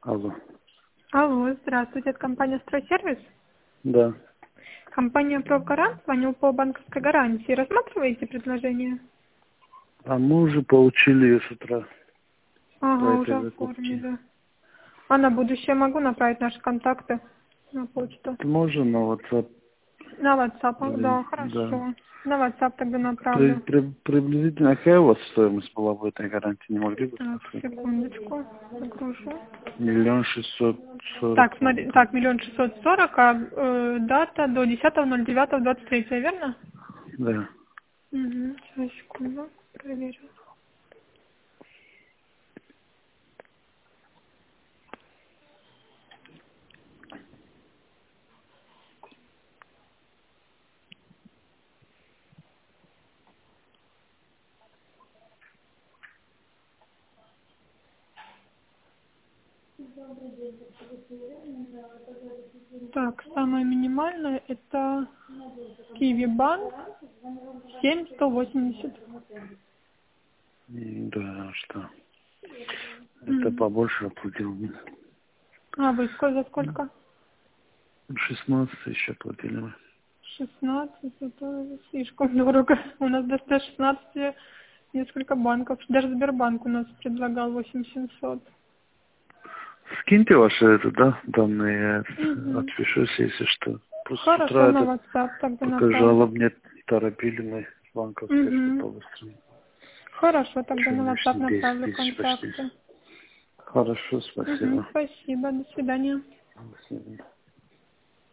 Алло. Алло, здравствуйте, это компания «Стройсервис». Да. Компания «Прогарант» звонил по банковской гарантии. Рассматриваете предложение? А мы уже получили ее с утра по Ага, уже этой закупке. оформили. А на будущее могу направить наши контакты на почту? Можно на WhatsApp? На WhatsApp, Или... да, Да. хорошо. На WhatsApp тогда направлю. Приблизительно какая у вас стоимость была в этой гарантии? Не могли бы Так, сказать? секундочку, загружу. 1 640. Так, смотри, так, 1 640, а дата до 10.09.23, верно? Да. Угу, сейчас, секунду, проверю. Так, самое минимальное это Киви Банк 7180. Да, что? Это Мгм. побольше оплатил. А вы за сколько? 16 еще платили мы. 16, это слишком дорого. У нас до 116 несколько банков. Даже Сбербанк у нас предлагал 8700. Скиньте ваши это, да, данные, я Угу. отпишусь, если что. Просто с Хорошо, утра на этот WhatsApp тогда пока направлю. жалоб нет, торопили мы банковское, чтобы Угу. побыстрее. Хорошо, тогда Чем на WhatsApp лишний 10 направлю тысяч почти. контакты. Хорошо, Угу. спасибо. Спасибо, до свидания. До свидания.